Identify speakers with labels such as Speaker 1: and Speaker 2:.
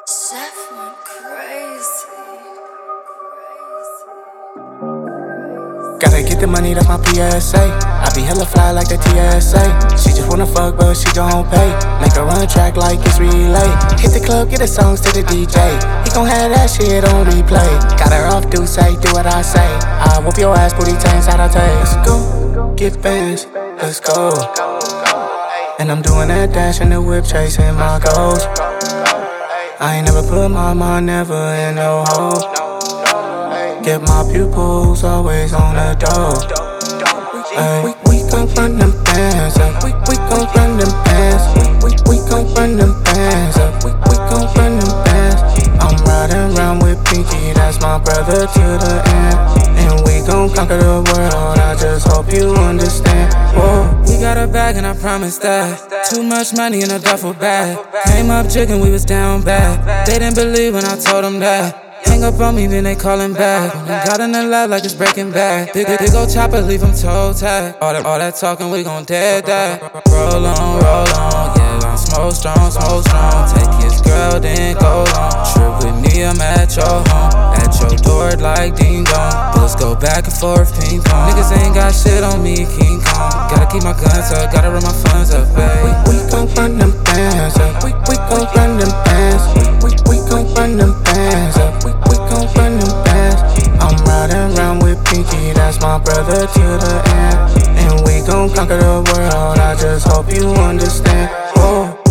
Speaker 1: Chef went crazy.
Speaker 2: Gotta get the money, that's my PSA. I be hella fly like the TSA. She just wanna fuck, but she don't pay. Make her run track like it's relay. Hit the club, get the songs to the DJ. He gon' have that shit on replay. Got her off, do what I say. I whoop your ass, booty tanks out of taste. Let's go, get bands, let's go. And I'm doing that dash in the whip, chasing my goals. I ain't never put my mind never in no hole. Get my pupils always on the door. We gon' run them bands up. We gon' run them bands. We gon' run them bands up. We gon' run them bands. I'm riding around with Pinky, that's my brother to the end. And we gon' conquer the world, I just hope you understand. Whoa.
Speaker 3: We got a bag and I promise that. Too much money in a duffel bag. Came up jigging, we was down bad. They didn't believe when I told them that. Hang up on me, then they callin' back. Got in the lab like it's Breaking Bad. Big ol' chopper, leave him toe tag. All that talking, we gon' dead that. Roll on, yeah, I'm smoke strong. Take his girl, then go on. Trip with me, I'm at your home. At your door like ding dong. Bullets go back and forth, ping pong. Niggas ain't got shit on me, King Kong. Gotta keep my guns up, gotta run my funds up, babe.
Speaker 2: We gon' run them bands up. We gon' run them bands. We gon' run them bands up. We gon' run them bands. I'm riding around with Pinky, that's my brother to the end. And we gon' conquer the world, I just hope you understand. Whoa.